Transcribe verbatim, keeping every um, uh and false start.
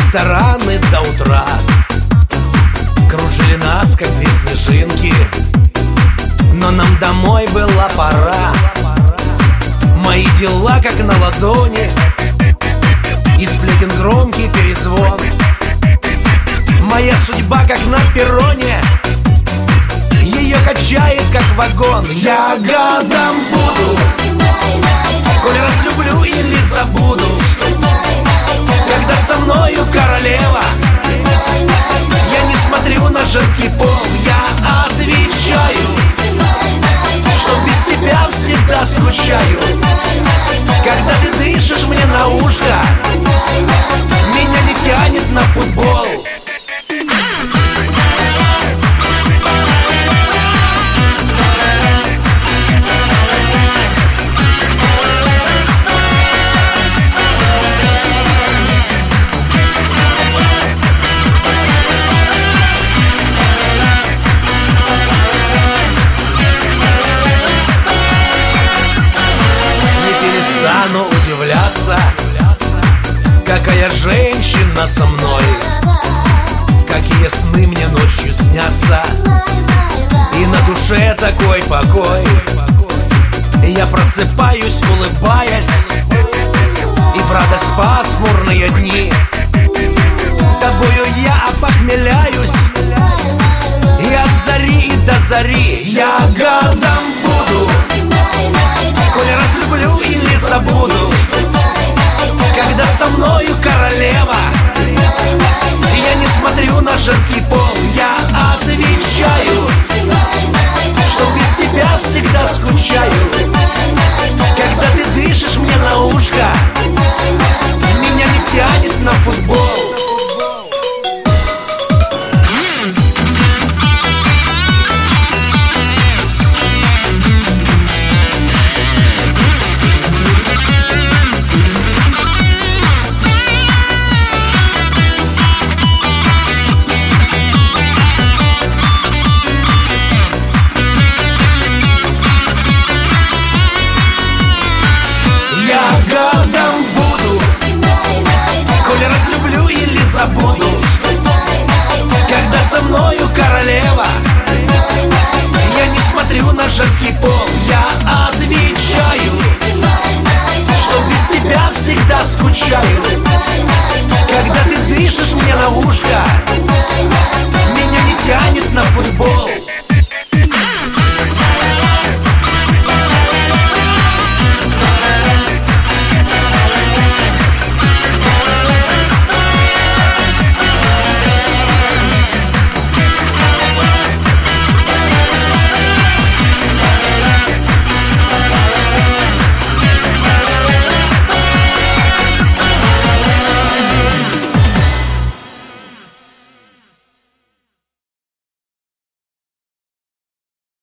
рестораны до утра кружили нас, как две снежинки, но нам домой была пора. Мои дела как на ладони, и сплетен громкий перезвон. Моя судьба как на перроне, ее качает как вагон. Я гадом буду, коль разлюблю или забуду, когда со мною королева. Я не смотрю на женский пол, я отвечаю, что без тебя всегда скучаю. Когда ты дышишь мне на ушко, меня не тянет на футбол. Стану удивляться, какая женщина со мной, какие сны мне ночью снятся, и на душе такой покой. Я просыпаюсь, улыбаясь, и в радость пасмурные дни тобою я опохмеляюсь, и от зари и до зари. Я гадом буду, коль разлюблю или забуду, когда со мною королева. Я не смотрю на женский пол, я отвечаю, что без тебя всегда скучаю. Когда ты дышишь мне на ушко, меня не тянет на футбол. Гадом буду, коль разлюблю или забуду, когда со мною королева. Я не смотрю на женский пол, я отвечаю, что без тебя всегда скучаю. Когда ты дышишь мне на ушко, меня не тянет на футбол.